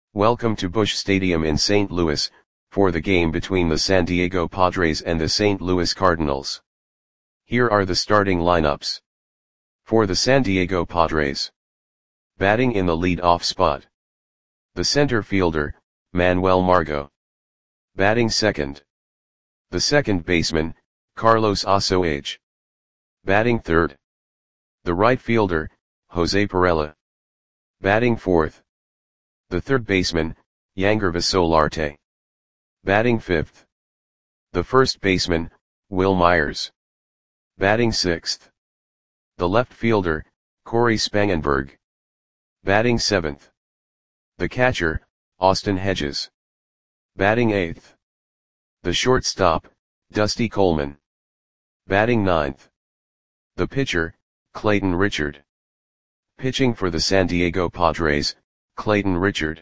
Welcome to Busch Stadium in St. Louis, for the game between the San Diego Padres and the St. Louis Cardinals. Here are the starting lineups. For the San Diego Padres. Batting in the lead-off spot. The center fielder, Manuel Margot. Batting second. The second baseman, Carlos Osoage. Batting third. The right fielder, Jose Pirela. Batting fourth. The third baseman, Yangervis Solarte. Batting fifth. The first baseman, Wil Myers. Batting sixth. The left fielder, Cory Spangenberg. Batting seventh. The catcher, Austin Hedges. Batting eighth. The shortstop, Dusty Coleman. Batting ninth. The pitcher, Clayton Richard. Pitching for the San Diego Padres, Clayton Richard.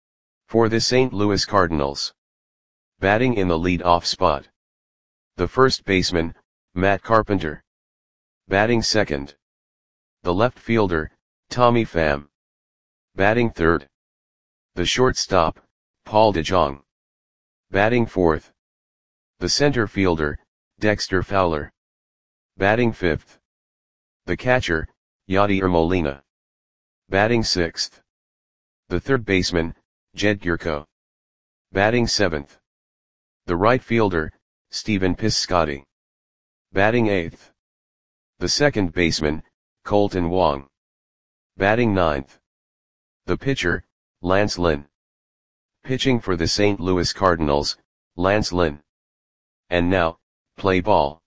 For the St. Louis Cardinals. Batting in the lead-off spot. The first baseman, Matt Carpenter. Batting second. The left fielder, Tommy Pham. Batting third. The shortstop, Paul DeJong. Batting fourth. The center fielder, Dexter Fowler. Batting fifth. The catcher, Yadier Molina. Batting sixth. The third baseman, Jed Gyorko. Batting seventh. The right fielder, Stephen Piscotty. Batting eighth. The second baseman, Colton Wong. Batting ninth. The pitcher, Lance Lynn. Pitching for the St. Louis Cardinals, Lance Lynn. And now, play ball.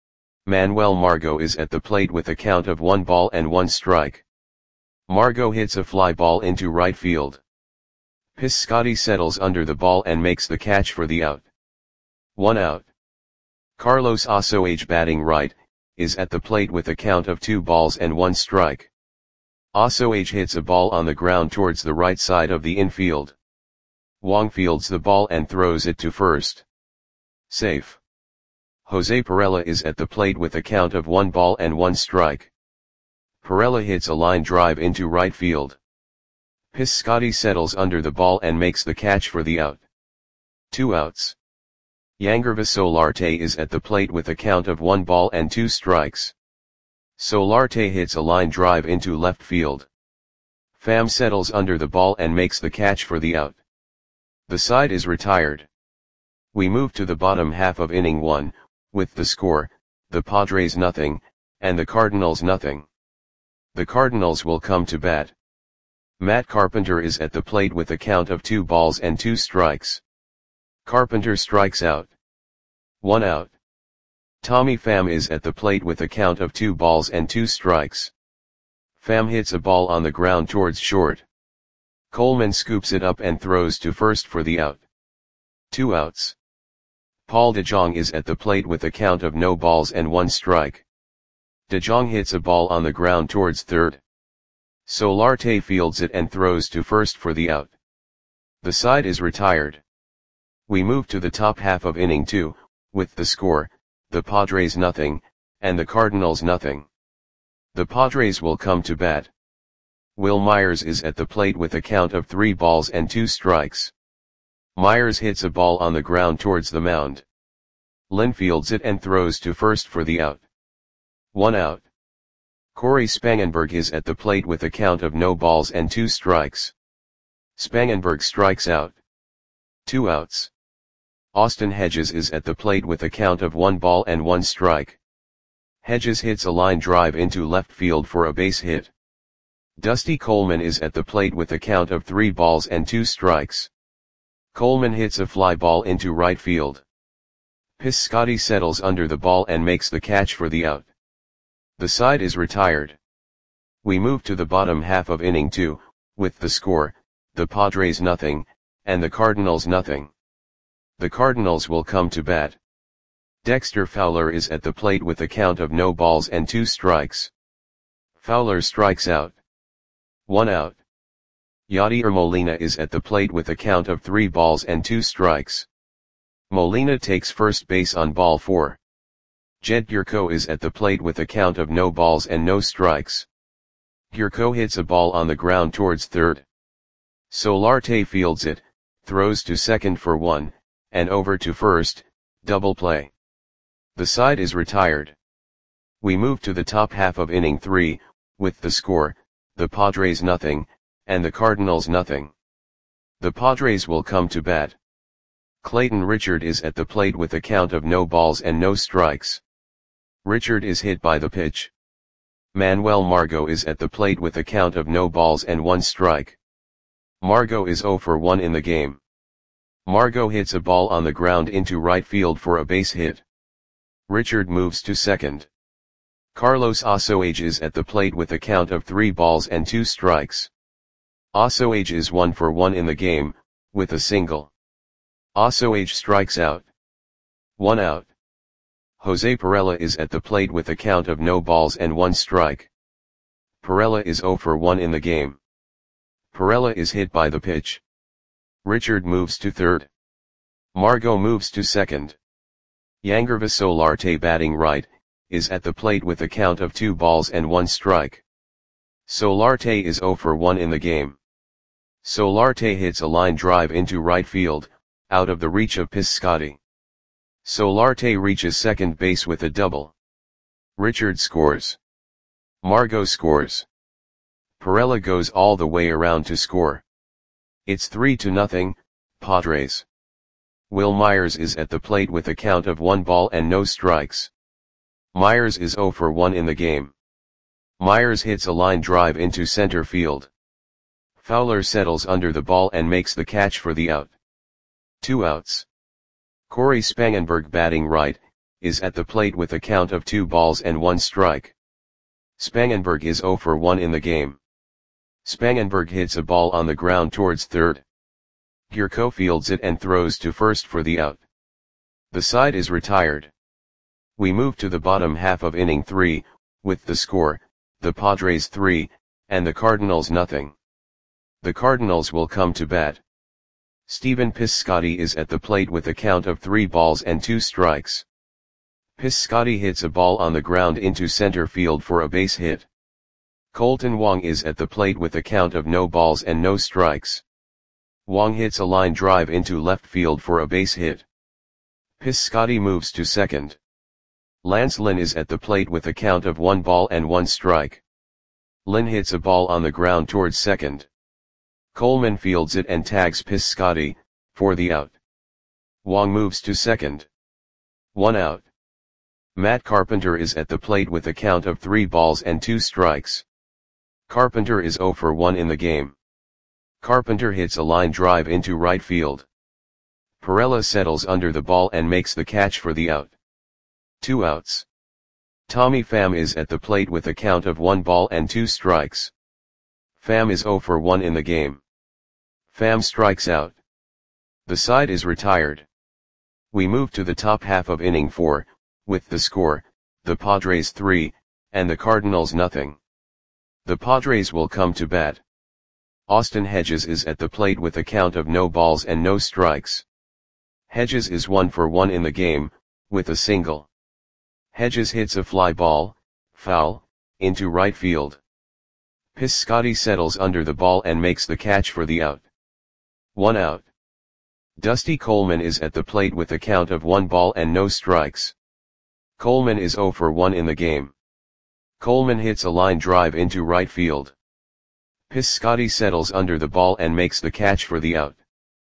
Manuel Margot is at the plate with a count of 1-1. Margot hits a fly ball into right field. Piscotty settles under the ball and makes the catch for the out. 1 out. Carlos Osoage, batting right, is at the plate with a count of 2-1. Osoage hits a ball on the ground towards the right side of the infield. Wong fields the ball and throws it to first. Safe. Jose Pirela is at the plate with a count of 1-1. Pirela hits a line drive into right field. Piscotty settles under the ball and makes the catch for the out. 2 outs. Yangervis Solarte is at the plate with a count of 1-2. Solarte hits a line drive into left field. Pham settles under the ball and makes the catch for the out. The side is retired. We move to the bottom half of inning 1, with the score, the Padres 0, and the Cardinals 0. The Cardinals will come to bat. Matt Carpenter is at the plate with a count of 2-2. Carpenter strikes out. 1 out. Tommy Pham is at the plate with a count of 2-2. Pham hits a ball on the ground towards short. Coleman scoops it up and throws to first for the out. 2 outs. Paul DeJong is at the plate with a count of 0-1. DeJong hits a ball on the ground towards third. Solarte fields it and throws to first for the out. The side is retired. We move to the top half of inning 2, with the score, the Padres 0, and the Cardinals 0. The Padres will come to bat. Wil Myers is at the plate with a count of 3-2. Myers hits a ball on the ground towards the mound. Lynn fields it and throws to first for the out. 1 out. Cory Spangenberg is at the plate with a count of 0-2. Spangenberg strikes out. 2 outs. Austin Hedges is at the plate with a count of 1-1. Hedges hits a line drive into left field for a base hit. Dusty Coleman is at the plate with a count of 3-2. Coleman hits a fly ball into right field. Piscotty settles under the ball and makes the catch for the out. The side is retired. We move to the bottom half of inning 2, with the score, the Padres 0, and the Cardinals 0. The Cardinals will come to bat. Dexter Fowler is at the plate with a count of 0-2. Fowler strikes out. 1 out. Yadier Molina is at the plate with a count of 3-2. Molina takes first base on ball 4. Jed Gyorko is at the plate with a count of 0-0. Gyorko hits a ball on the ground towards third. Solarte fields it, throws to second for 1, and over to first, double play. The side is retired. We move to the top half of inning 3, with the score, the Padres nothing, and the Cardinals nothing. The Padres will come to bat. Clayton Richard is at the plate with a count of no balls and no strikes. Richard is hit by the pitch. Manuel Margot is at the plate with a count of no balls and 1 strike. Margot is 0 for 1 in the game. Margot hits a ball on the ground into right field for a base hit. Richard moves to second. Carlos Osoage is at the plate with a count of 3 balls and 2 strikes. Osoage is 1 for 1 in the game, with a single. Osoage strikes out. 1 out. Jose Perella is at the plate with a count of no balls and 1 strike. Perella is 0 for 1 in the game. Perella is hit by the pitch. Richard moves to third. Margot moves to second. Yangervis Solarte, batting right, is at the plate with a count of 2 balls and 1 strike. Solarte is 0 for 1 in the game. Solarte hits a line drive into right field, out of the reach of Piscotty. Solarte reaches second base with a double. Richard scores. Margot scores. Perella goes all the way around to score. It's 3-0, Padres. Will Myers is at the plate with a count of 1 ball and no strikes. Myers is 0 for 1 in the game. Myers hits a line drive into center field. Fowler settles under the ball and makes the catch for the out. 2 outs. Corey Spangenberg, batting right, is at the plate with a count of 2 balls and 1 strike. Spangenberg is 0 for 1 in the game. Spangenberg hits a ball on the ground towards third. Gierko fields it and throws to first for the out. The side is retired. We move to the bottom half of inning 3, with the score, the Padres 3, and the Cardinals nothing. The Cardinals will come to bat. Stephen Piscotty is at the plate with a count of 3 balls and 2 strikes. Piscotty hits a ball on the ground into center field for a base hit. Colton Wong is at the plate with a count of no balls and no strikes. Wong hits a line drive into left field for a base hit. Piscotty moves to second. Lance Lynn is at the plate with a count of 1 ball and 1 strike. Lynn hits a ball on the ground towards second. Coleman fields it and tags Piscotty, for the out. Wong moves to second. 1 out. Matt Carpenter is at the plate with a count of 3 balls and 2 strikes. Carpenter is 0 for 1 in the game. Carpenter hits a line drive into right field. Perella settles under the ball and makes the catch for the out. 2 outs. Tommy Pham is at the plate with a count of 1 ball and 2 strikes. Pham is 0 for 1 in the game. Pham strikes out. The side is retired. We move to the top half of inning 4, with the score, the Padres 3, and the Cardinals nothing. The Padres will come to bat. Austin Hedges is at the plate with a count of no balls and no strikes. Hedges is 1 for 1 in the game, with a single. Hedges hits a fly ball, foul, into right field. Piscotty settles under the ball and makes the catch for the out. 1 out. Dusty Coleman is at the plate with a count of 1 ball and no strikes. Coleman is 0 for 1 in the game. Coleman hits a line drive into right field. Piscotty settles under the ball and makes the catch for the out.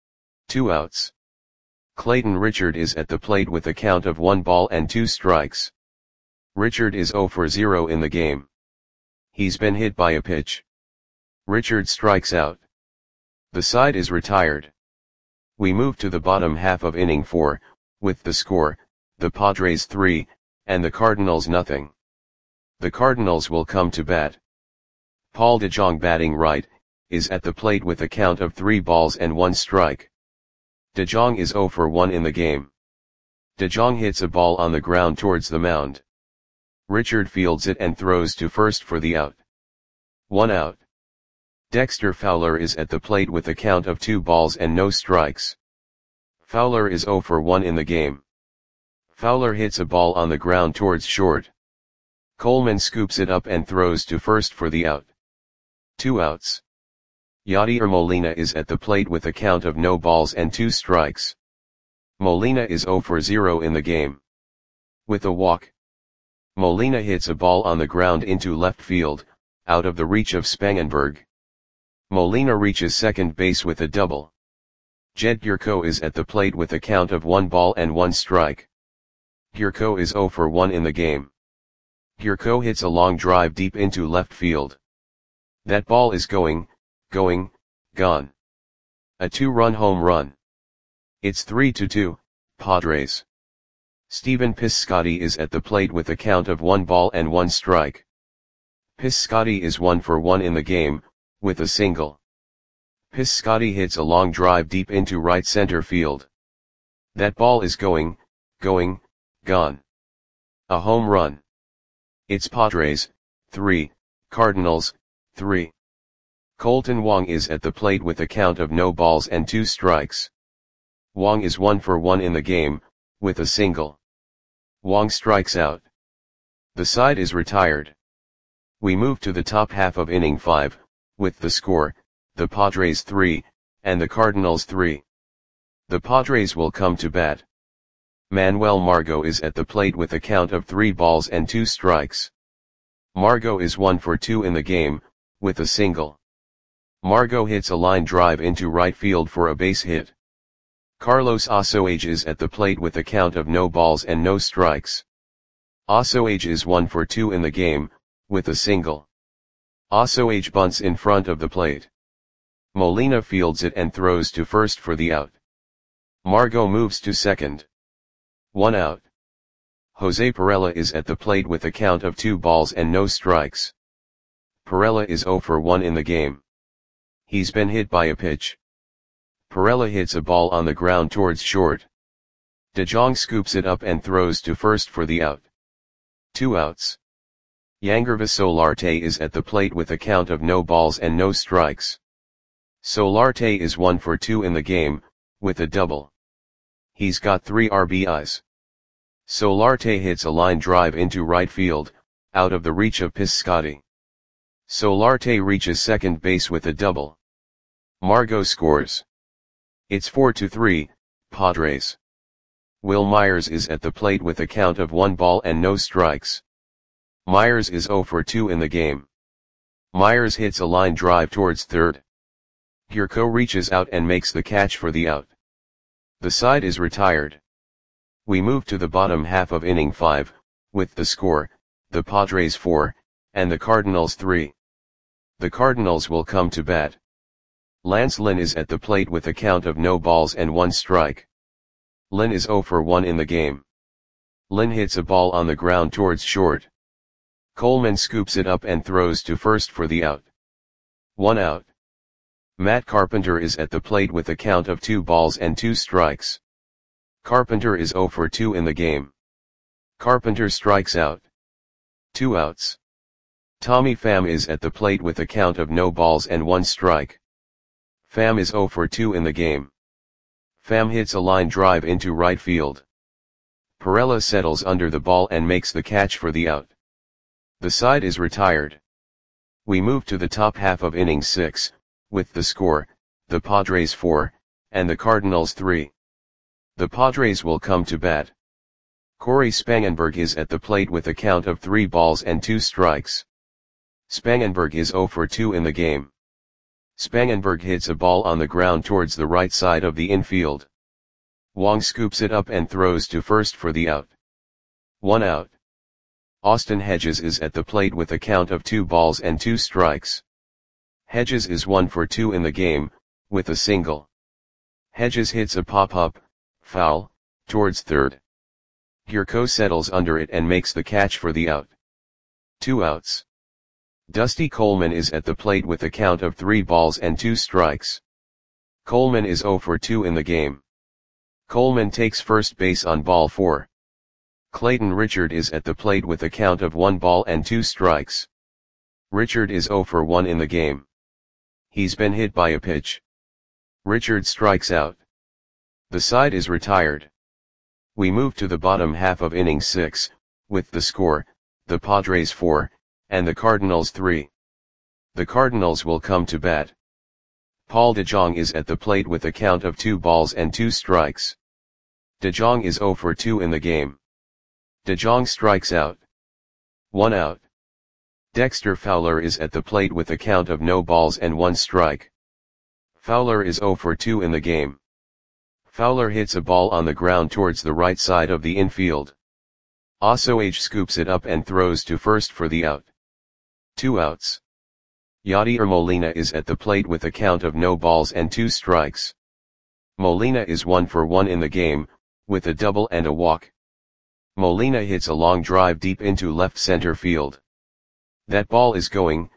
2 outs. Clayton Richard is at the plate with a count of 1 ball and 2 strikes. Richard is 0 for 0 in the game. He's been hit by a pitch. Richard strikes out. The side is retired. We move to the bottom half of inning 4, with the score, the Padres 3, and the Cardinals nothing. The Cardinals will come to bat. Paul DeJong, batting right, is at the plate with a count of 3 balls and 1 strike. DeJong is 0 for 1 in the game. DeJong hits a ball on the ground towards the mound. Richard fields it and throws to first for the out. 1 out. Dexter Fowler is at the plate with a count of 2 balls and no strikes. Fowler is 0 for 1 in the game. Fowler hits a ball on the ground towards short. Coleman scoops it up and throws to first for the out. 2 outs. Yadier Molina is at the plate with a count of no balls and 2 strikes. Molina is 0 for 0 in the game. With a walk, Molina hits a ball on the ground into left field, out of the reach of Spangenberg. Molina reaches second base with a double. Jed Gyorko is at the plate with a count of 1 ball and 1 strike. Gyorko is 0 for 1 in the game. Gyorko hits a long drive deep into left field. That ball is gone. A 2-run home run. It's 3-2, Padres. Stephen Piscotty is at the plate with a count of 1 ball and 1 strike. Piscotty is 1 for 1 in the game, with a single. Piscotty hits a long drive deep into right center field. That ball is gone. A home run. It's Padres, 3, Cardinals, 3. Colton Wong is at the plate with a count of no balls and 2 strikes. Wong is 1 for 1 in the game, with a single. Wong strikes out. The side is retired. We move to the top half of inning 5, with the score, the Padres 3, and the Cardinals 3. The Padres will come to bat. Manuel Margot is at the plate with a count of 3 balls and 2 strikes. Margot is 1 for 2 in the game, with a single. Margot hits a line drive into right field for a base hit. Carlos Osoage is at the plate with a count of no balls and no strikes. Osoage is 1 for 2 in the game, with a single. Osoage bunts in front of the plate. Molina fields it and throws to first for the out. Margot moves to second. 1 out. Jose Pirela is at the plate with a count of 2 balls and no strikes. Pirela is 0 for 1 in the game. He's been hit by a pitch. Pirela hits a ball on the ground towards short. De Jong scoops it up and throws to first for the out. 2 outs. Yangervis Solarte is at the plate with a count of no balls and no strikes. Solarte is 1 for 2 in the game, with a double. He's got 3 RBIs. Solarte hits a line drive into right field, out of the reach of Piscotty. Solarte reaches second base with a double. Margot scores. It's 4-3, Padres. Will Myers is at the plate with a count of 1 ball and no strikes. Myers is 0 for 2 in the game. Myers hits a line drive towards third. Gyorko reaches out and makes the catch for the out. The side is retired. We move to the bottom half of inning 5, with the score, the Padres 4, and the Cardinals 3. The Cardinals will come to bat. Lance Lynn is at the plate with a count of no balls and 1 strike. Lynn is 0 for 1 in the game. Lynn hits a ball on the ground towards short. Coleman scoops it up and throws to first for the out. 1 out. Matt Carpenter is at the plate with a count of 2 balls and 2 strikes. Carpenter is 0 for 2 in the game. Carpenter strikes out. 2 outs. Tommy Pham is at the plate with a count of no balls and 1 strike. Pham is 0 for 2 in the game. Pham hits a line drive into right field. Pirela settles under the ball and makes the catch for the out. The side is retired. We move to the top half of inning 6, with the score, the Padres 4, and the Cardinals 3. The Padres will come to bat. Corey Spangenberg is at the plate with a count of 3 balls and 2 strikes. Spangenberg is 0 for 2 in the game. Spangenberg hits a ball on the ground towards the right side of the infield. Wong scoops it up and throws to first for the out. 1 out. Austin Hedges is at the plate with a count of 2 balls and 2 strikes. Hedges is 1 for 2 in the game, with a single. Hedges hits a pop-up, foul, towards third. Gyorko settles under it and makes the catch for the out. 2 outs. Dusty Coleman is at the plate with a count of 3 balls and 2 strikes. Coleman is 0 for 2 in the game. Coleman takes first base on ball 4. Clayton Richard is at the plate with a count of 1 ball and 2 strikes. Richard is 0 for 1 in the game. He's been hit by a pitch. Richard strikes out. The side is retired. We move to the bottom half of inning 6, with the score, the Padres 4, and the Cardinals 3. The Cardinals will come to bat. Paul de Jong is at the plate with a count of 2 balls and 2 strikes. De Jong is 0 for 2 in the game. De Jong strikes out. 1 out. Dexter Fowler is at the plate with a count of no balls and 1 strike. Fowler is 0 for 2 in the game. Fowler hits a ball on the ground towards the right side of the infield. Ossoage scoops it up and throws to first for the out. 2 outs. Yadier Molina is at the plate with a count of no balls and 2 strikes. Molina is 1 for 1 in the game, with a double and a walk. Molina hits a long drive deep into left center field. That ball is going,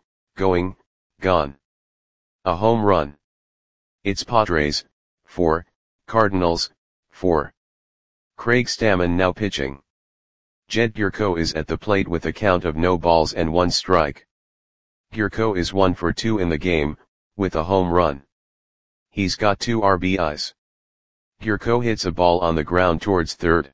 gone. A home run. It's Padres, 4, Cardinals, 4. Craig Stammen now pitching. Jed Gyorko is at the plate with a count of no balls and 1 strike. Gyorko is 1 for 2 in the game, with a home run. He's got 2 RBIs. Gyorko hits a ball on the ground towards third.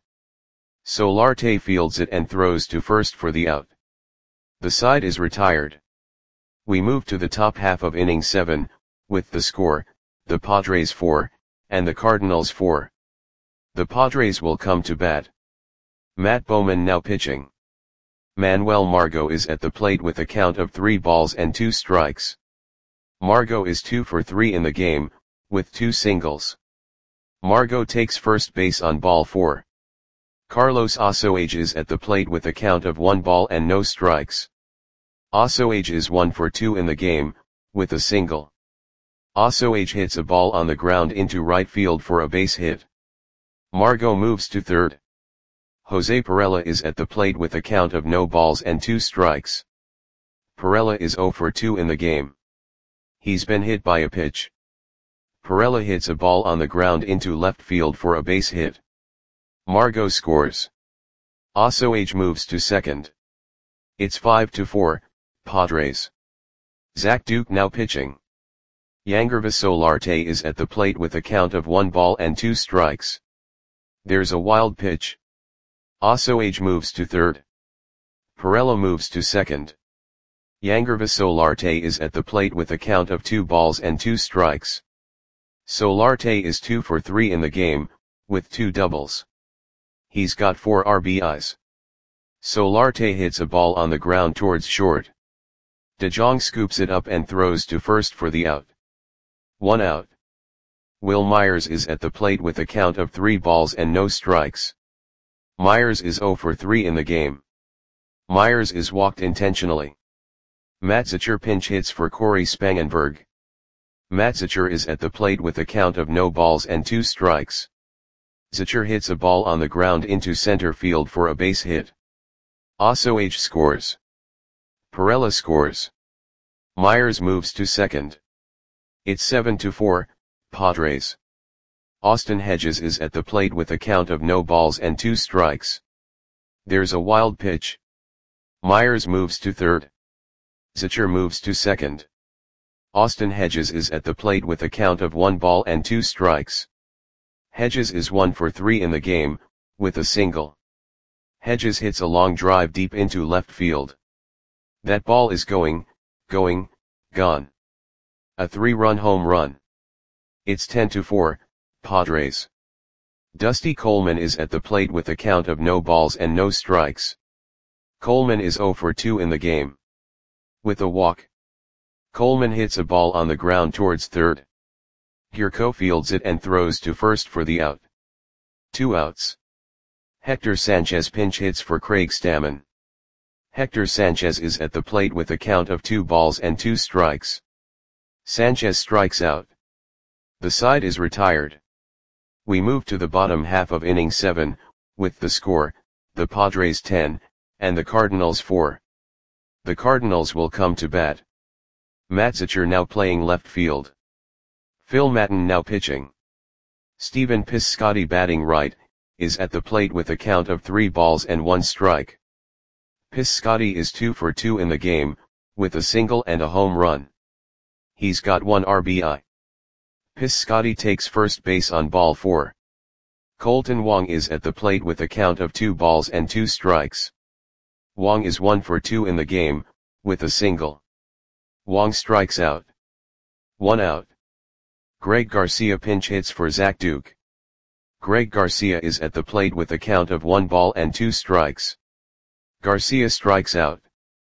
Solarte fields it and throws to first for the out. The side is retired. We move to the top half of inning 7, with the score, the Padres 4, and the Cardinals 4. The Padres will come to bat. Matt Bowman now pitching. Manuel Margot is at the plate with a count of 3 balls and 2 strikes. Margot is 2 for 3 in the game, with 2 singles. Margot takes first base on ball 4. Carlos Ossoage is at the plate with a count of 1 ball and no strikes. Ossoage is 1 for 2 in the game, with a single. Ossoage hits a ball on the ground into right field for a base hit. Margot moves to third. Jose Pirela is at the plate with a count of no balls and 2 strikes. Pirela is 0 for 2 in the game. He's been hit by a pitch. Pirela hits a ball on the ground into left field for a base hit. Margot scores. Ossoage moves to second. It's 5-4, Padres. Zach Duke now pitching. Yangervis Solarte is at the plate with a count of 1 ball and 2 strikes. There's a wild pitch. Ossoage moves to third. Pirela moves to second. Yangervis Solarte is at the plate with a count of 2 balls and 2 strikes. Solarte is 2 for 3 in the game, with 2 doubles. He's got 4 RBIs. Solarte hits a ball on the ground towards short. De Jong scoops it up and throws to first for the out. 1 out. Will Myers is at the plate with a count of 3 balls and no strikes. Myers is 0 for 3 in the game. Myers is walked intentionally. Matzicher pinch hits for Corey Spangenberg. Matzicher is at the plate with a count of no balls and 2 strikes. Zicher hits a ball on the ground into center field for a base hit. Ossoage scores. Pirela scores. Myers moves to second. It's 7-4, Padres. Austin Hedges is at the plate with a count of no balls and 2 strikes. There's a wild pitch. Myers moves to third. Zicher moves to second. Austin Hedges is at the plate with a count of 1 ball and 2 strikes. Hedges is 1 for 3 in the game, with a single. Hedges hits a long drive deep into left field. That ball is going, gone. A 3-run home run. It's 10-4, Padres. Dusty Coleman is at the plate with a count of no balls and no strikes. Coleman is 0 for 2 in the game. With a walk. Coleman hits a ball on the ground towards third. Gyorko fields it and throws to first for the out. 2 outs. Hector Sanchez pinch hits for Craig Stammen. Hector Sanchez is at the plate with a count of 2 balls and 2 strikes. Sanchez strikes out. The side is retired. We move to the bottom half of inning 7, with the score, the Padres 10, and the Cardinals 4. The Cardinals will come to bat. Matzicher now playing left field. Phil Maton now pitching. Stephen Piscotty batting right, is at the plate with a count of 3 balls and 1 strike. Piscotty is 2 for 2 in the game, with a single and a home run. He's got 1 RBI. Piscotty takes first base on ball 4. Colton Wong is at the plate with a count of 2 balls and 2 strikes. Wong is 1 for 2 in the game, with a single. Wong strikes out. 1 out. Greg Garcia pinch hits for Zach Duke. Greg Garcia is at the plate with a count of 1 ball and 2 strikes. Garcia strikes out.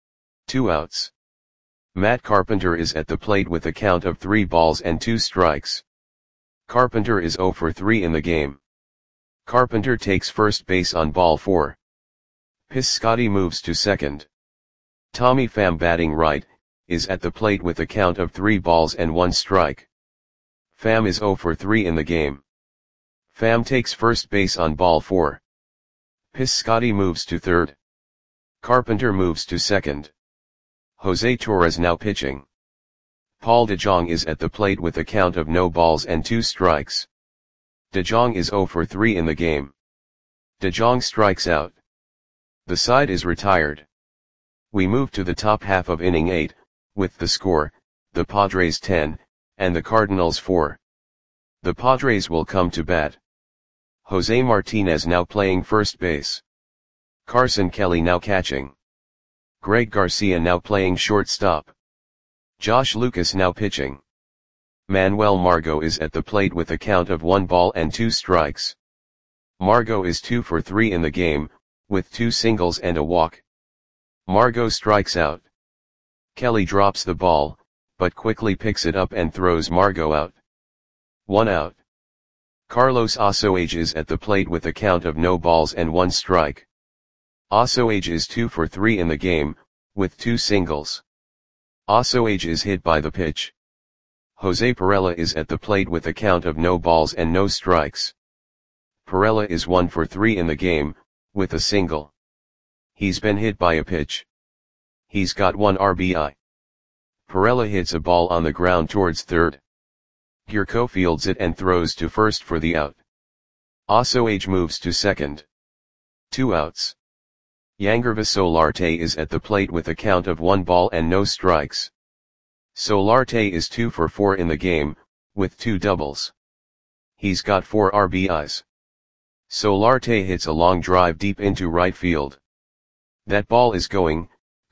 2 outs. Matt Carpenter is at the plate with a count of 3 balls and 2 strikes. Carpenter is 0 for 3 in the game. Carpenter takes first base on ball 4. Piscotty moves to second. Tommy Pham batting right, is at the plate with a count of 3 balls and 1 strike. Pham is 0 for 3 in the game. Pham takes first base on ball 4. Piscotty moves to third. Carpenter moves to second. Jose Torres now pitching. Paul DeJong is at the plate with a count of no balls and 2 strikes. DeJong is 0 for 3 in the game. DeJong strikes out. The side is retired. We move to the top half of inning 8, with the score, the Padres 10, and the Cardinals 4. The Padres will come to bat. Jose Martinez now playing first base. Carson Kelly now catching. Greg Garcia now playing shortstop. Josh Lucas now pitching. Manuel Margot is at the plate with a count of 1 ball and 2 strikes. Margot is 2 for 3 in the game, with 2 singles and a walk. Margot strikes out. Kelly drops the ball, but quickly picks it up and throws Margot out. 1 out. Carlos Osoage is at the plate with a count of no balls and 1 strike. Osoage is 2 for 3 in the game, with 2 singles. Osoage is hit by the pitch. Jose Pirela is at the plate with a count of no balls and no strikes. Pirela is 1 for 3 in the game, with a single. He's been hit by a pitch. He's got 1 RBI. Pirela hits a ball on the ground towards third. Gurko fields it and throws to first for the out. Osoage moves to second. 2 outs. Yangervis Solarte is at the plate with a count of 1 ball and no strikes. Solarte is 2 for 4 in the game, with 2 doubles. He's got 4 RBIs. Solarte hits a long drive deep into right field. That ball is gone.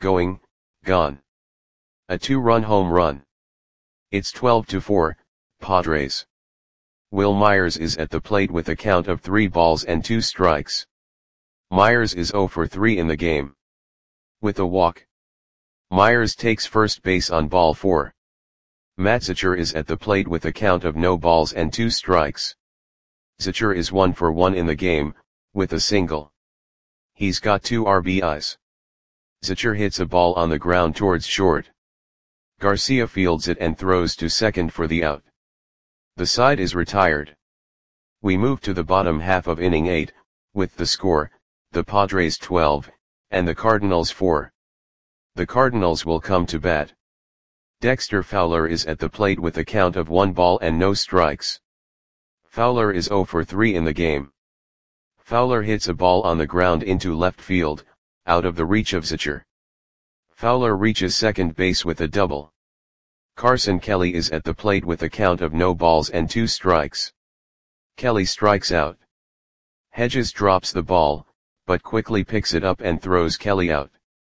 A 2-run home run. It's 12-4, Padres. Will Myers is at the plate with a count of 3 balls and 2 strikes. Myers is 0 for 3 in the game. With a walk. Myers takes first base on ball 4. Matt Zachor is at the plate with a count of no balls and 2 strikes. Zachor is 1 for 1 in the game, with a single. He's got 2 RBIs. Zachor hits a ball on the ground towards short. Garcia fields it and throws to second for the out. The side is retired. We move to the bottom half of inning 8, with the score, the Padres 12, and the Cardinals 4. The Cardinals will come to bat. Dexter Fowler is at the plate with a count of 1 ball and no strikes. Fowler is 0 for 3 in the game. Fowler hits a ball on the ground into left field, out of the reach of Zachor. Fowler reaches second base with a double. Carson Kelly is at the plate with a count of no balls and 2 strikes. Kelly strikes out. Hedges drops the ball, but quickly picks it up and throws Kelly out.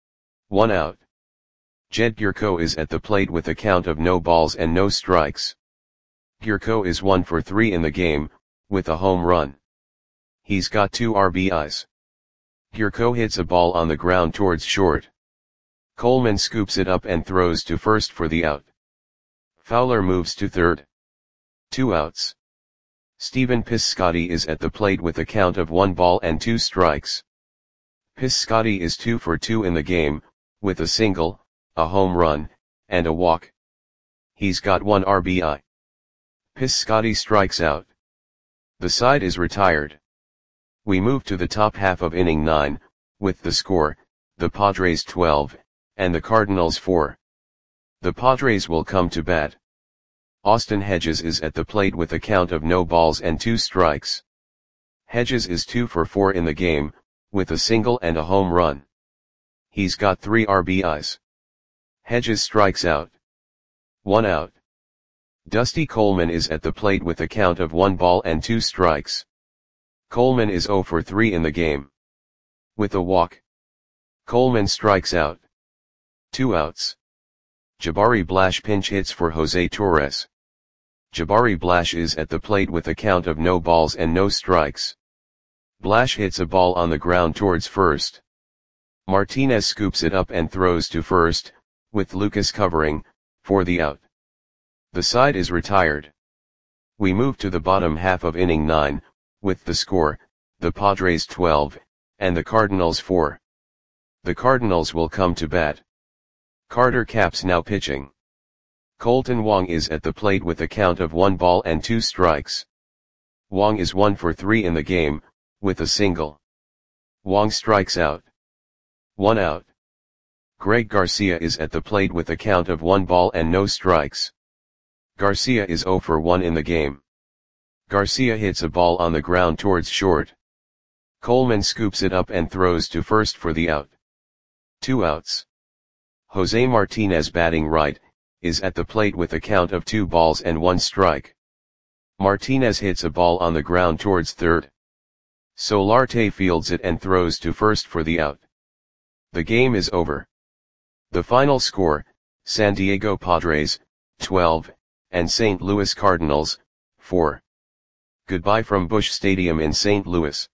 1 out. Jed Gurko is at the plate with a count of no balls and no strikes. Gurko is 1 for 3 in the game, with a home run. He's got 2 RBIs. Gurko hits a ball on the ground towards short. Coleman scoops it up and throws to first for the out. Fowler moves to third. 2 outs. Stephen Piscotty is at the plate with a count of 1 ball and 2 strikes. Piscotty is 2 for 2 in the game, with a single, a home run, and a walk. He's got 1 RBI. Piscotty strikes out. The side is retired. We move to the top half of inning 9, with the score, the Padres 12, and the Cardinals 4. The Padres will come to bat. Austin Hedges is at the plate with a count of no balls and 2 strikes. Hedges is 2 for 4 in the game, with a single and a home run. He's got 3 RBIs. Hedges strikes out. 1 out. Dusty Coleman is at the plate with a count of 1 ball and 2 strikes. Coleman is 0 for 3 in the game. With a walk. Coleman strikes out. 2 outs. Jabari Blash pinch hits for Jose Torres. Jabari Blash is at the plate with a count of no balls and no strikes. Blash hits a ball on the ground towards first. Martinez scoops it up and throws to first, with Lucas covering, for the out. The side is retired. We move to the bottom half of inning 9, with the score, the Padres 12, and the Cardinals 4. The Cardinals will come to bat. Carter Capps now pitching. Colton Wong is at the plate with a count of 1 ball and 2 strikes. Wong is 1 for 3 in the game, with a single. Wong strikes out. 1 out. Greg Garcia is at the plate with a count of 1 ball and no strikes. Garcia is 0 for 1 in the game. Garcia hits a ball on the ground towards short. Coleman scoops it up and throws to first for the out. 2 outs. Jose Martinez batting right, is at the plate with a count of 2 balls and 1 strike. Martinez hits a ball on the ground towards third. Solarte fields it and throws to first for the out. The game is over. The final score, San Diego Padres, 12, and St. Louis Cardinals, 4. Goodbye from Busch Stadium in St. Louis.